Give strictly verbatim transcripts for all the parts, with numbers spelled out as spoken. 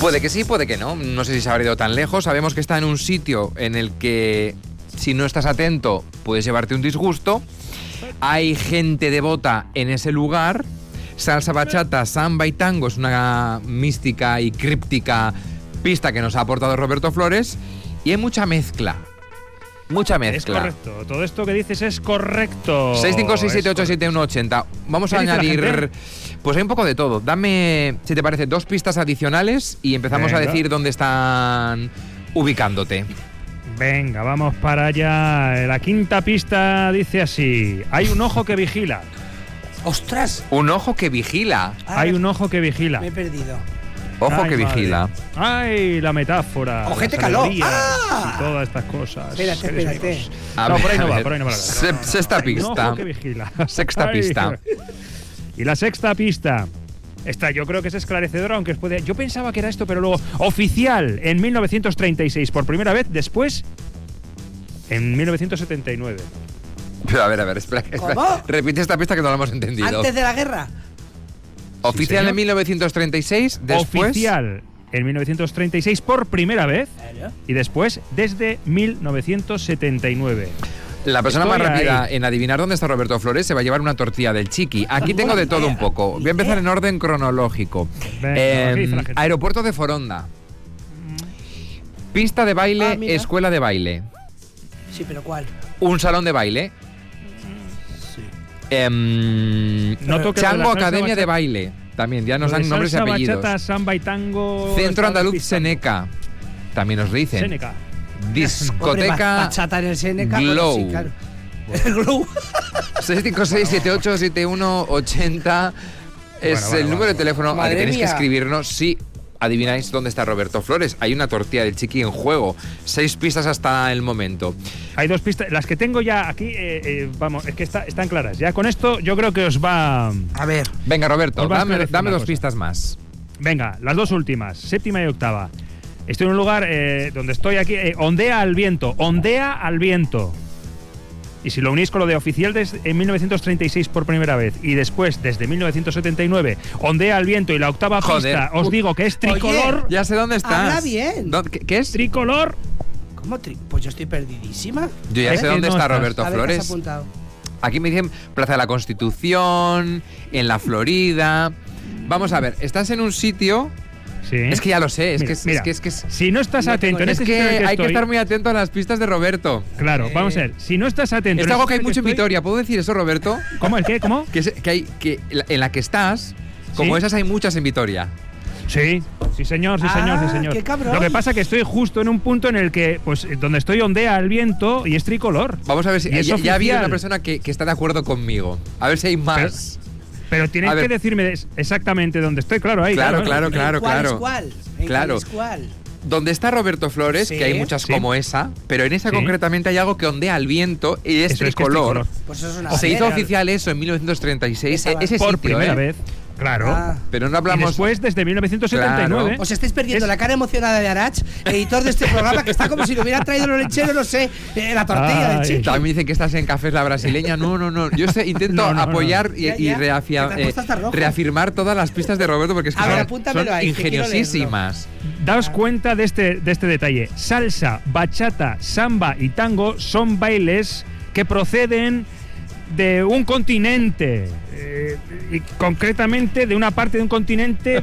Puede que sí, puede que no. No sé si se habrá ido tan lejos. Sabemos que está en un sitio en el que, si no estás atento, puedes llevarte un disgusto. Hay gente devota en ese lugar. Salsa, bachata, samba y tango es una mística y críptica pista que nos ha aportado Roberto Flores. Y hay mucha mezcla. Mucha mezcla. Es correcto. Todo esto que dices es correcto. seis cinco seis siete ocho siete uno ocho cero. Vamos a añadir... Pues hay un poco de todo. Dame, si te parece, dos pistas adicionales y empezamos Venga. a decir dónde están ubicándote. Venga, vamos para allá. La quinta pista dice así. Hay un ojo que vigila. ¡Ostras! Un ojo que vigila. Ah, Hay un ojo que vigila. Me he perdido. Ojo Ay, que madre. vigila. Ay, la metáfora. Ojete calor. ¡Ah! Y todas estas cosas. Espérate, espérate. No, por ahí no va, por ahí no va. Se, sexta pista. Un ojo que vigila. Sexta Ay. pista. Y la sexta pista. Esta yo creo que es esclarecedora, aunque os puede... Yo pensaba que era esto, pero luego... Oficial, en mil novecientos treinta y seis por primera vez, después... En mil novecientos setenta y nueve. Pero a ver, a ver, espera, espera. ¿Cómo? Repite esta pista que no la hemos entendido. ¿Antes de la guerra? Oficial Sí, en mil novecientos treinta y seis, después... Oficial en mil novecientos treinta y seis por primera vez. ¿Serio? Y después desde mil novecientos setenta y nueve. La persona Estoy más rápida ahí. en adivinar dónde está Roberto Flores se va a llevar una tortilla del Chiqui. Aquí tengo de todo un poco. Voy a empezar en orden cronológico. Venga, Eh, ¿qué dice la gente? aeropuerto de Foronda. Pista de baile, Ah, mira. escuela de baile. Sí, pero ¿cuál? Un salón de baile. Sí. Em, Noto que lo de Chango la salsa Academia de bachata- Baile. También, ya nos Lo de dan nombres y salsa, apellidos. bachata, samba y tango. Centro están Andaluz despistando. Seneca. También nos dicen. Seneca. Hombre, Discoteca bachata en el Seneca. Glow. Bueno, sí, claro. El Glow. seis cinco seis siete ocho siete uno ocho cero es Bueno, bueno, el número bueno. de teléfono al que Madre tenéis que mía. escribirnos si adivináis dónde está Roberto Flores. Hay una tortilla del Chiqui en juego. Seis pistas hasta el momento. Hay dos pistas. Las que tengo ya aquí, eh, eh, vamos, es que está- están claras. Ya con esto yo creo que os va... A ver. Venga, Roberto, Os va a dame, esclarecer dame una dos cosa. pistas más. Venga, las dos últimas, séptima y octava. Estoy en un lugar eh, donde estoy aquí, eh, ondea al viento, ondea al viento. Y si lo unís con lo de oficial desde en mil novecientos treinta y seis por primera vez y después desde mil novecientos setenta y nueve, ondea al viento y la octava Joder. pista, os digo que es tricolor. Ya sé dónde estás. Habla bien. ¿Dó- ¿Qué, qué es? Tricolor. ¿Cómo? tri- Pues yo estoy perdidísima. Yo ya ¿Eh? sé dónde No está estás. Roberto A ver, ¿qué has Flores. apuntado? Aquí me dicen Plaza de la Constitución, en la Florida. Vamos a ver, estás en un sitio... Sí. Es que ya lo sé, es, Mira, que, es, mira, es que es que es... si no estás No atento tengo- en Es este que sitio en el que hay que estoy- estar muy atento a las pistas de Roberto. Claro, Eh. vamos a ver. Si no estás atento. Es en algo este que hay sitio mucho en estoy- Vitoria. ¿Puedo decir eso, Roberto? ¿Cómo? ¿El qué? ¿Cómo? Que, es- que hay que la- en la que estás, como ¿Sí? esas hay muchas en Vitoria. Sí, sí señor, sí señor, sí Ah, señor. qué cabrón. Lo que pasa es que estoy justo en un punto en el que, pues, donde estoy ondea el viento y es tricolor. Vamos a ver si Y es ya, ya ha habido oficial. una persona que, que está de acuerdo conmigo. A ver si hay más. Pero tienes A ver. que decirme des- exactamente dónde estoy, claro, ahí. Claro, claro, ¿En claro, cuál claro. es cuál? ¿En Claro. cuál es cuál? Donde está Roberto Flores, Sí. que hay muchas Sí. como esa, pero en esa Sí. concretamente hay algo que ondea al viento y es Eso es que es tricolor. tricolor. Pues eso es una Se hizo bandera. oficial eso en mil novecientos treinta y seis, Esa e- ese Por sitio, primera ¿eh? vez, claro. Ah. Pero no Y hablamos... después desde mil novecientos setenta y nueve. Claro. Os estáis perdiendo Es- la cara emocionada de Arach, editor de este programa, que está como si le hubiera traído los lecheros, no sé, eh, la tortilla Ay. del Chiqui. También dicen que estás en Cafés La Brasileña. No, no, no. Yo sé- intento No, no, no. apoyar y, Ya, y ya. reafia- Que te has eh, puesto hasta rojo. reafirmar todas las pistas de Roberto porque es que A ver, son, apúntamelo son ahí, que quiero ingeniosísimas. Daos cuenta de este, de este detalle. Salsa, bachata, samba y tango son bailes que proceden de un continente. eh, y concretamente de una parte de un continente.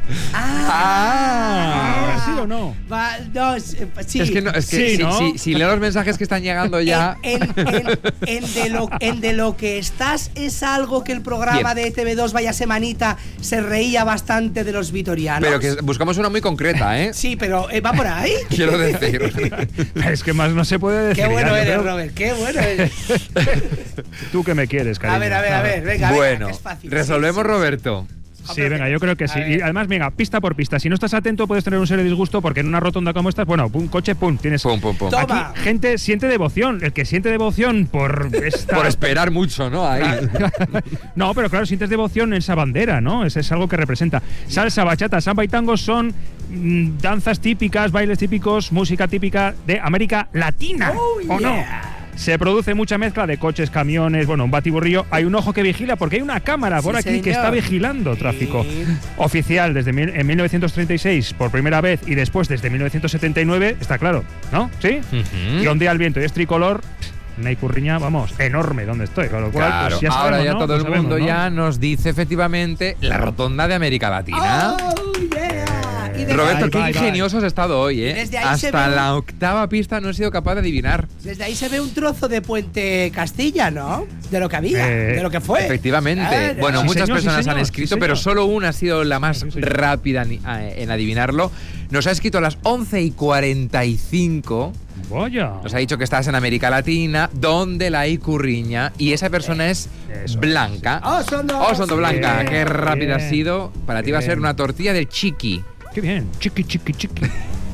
Ah, ¿Sí o no? Va, no, es- eh, sí. Es que, no, es que Sí, si, ¿no? si- si leo los mensajes que están llegando ya. En, en- en- en de lo, en de lo que estás es algo que el programa Bien. de E T V dos, vaya semanita, se reía bastante de los vitorianos. Pero que buscamos una muy concreta, ¿eh? Sí, pero eh, va por ahí. Quiero decir. Es que más no se puede decir. Qué bueno ya, yo eres, creo- Robert, qué bueno eres. Tú que me quieres, cariño. A ver, a ver, a ver, venga, venga, Bueno, que es fácil. resolvemos, Sí, sí. Roberto. Sí, venga, yo creo que sí. A ver. Y además, venga, pista por pista. Si no estás atento, puedes tener un serio disgusto porque en una rotonda como esta, bueno, un coche, pum, tienes. Pum, pum, pum. Toma. Aquí, gente siente devoción. El que siente devoción por esta. Por esperar mucho, ¿no? Ahí. No, pero claro, sientes devoción en esa bandera, ¿no? Es, es algo que representa. Salsa, bachata, samba y tango son mm, danzas típicas, bailes típicos, música típica de América Latina. Oh, ¿O no? yeah. Se produce mucha mezcla de coches, camiones, bueno, un batiburrillo. Hay un ojo que vigila porque hay una cámara por Sí, aquí señor. que está vigilando tráfico. Sí. Oficial desde mil, en mil novecientos treinta y seis por primera vez y después desde mil novecientos setenta y nueve, está claro, ¿no? ¿Sí? Ujú. Y ondea al viento y es tricolor. Una Icurriña, vamos, enorme donde estoy. Con lo cual, Claro, pues ya ahora sabemos, ya ¿no? todo Lo el sabemos, mundo ¿no? ya nos dice efectivamente la rotonda de América Latina. ¡Oh, yeah! Y desde, Roberto, Bye, qué bye, ingenioso has estado hoy, ¿eh? Desde ahí se Hasta ve- la octava pista no he sido capaz de adivinar. desde ahí se ve un trozo de Puente Castilla, ¿no? De lo que había, Eh, de lo que fue. Efectivamente. Claro. Bueno, Sí, muchas señor, sí, personas señor, han sí, escrito, señor. pero solo una ha sido la más Sí, señor. rápida en, en adivinarlo. Nos ha escrito a las once y cuarenta y cinco. Vaya. Nos ha dicho que estás en América Latina, donde la Icurriña, y esa persona es Eso, Blanca. Osondo. Osondo Blanca, Bien, qué rápida bien, has sido. Para ti va a ser bien. una tortilla de chiqui. Qué bien. Chiqui, chiqui, chiqui.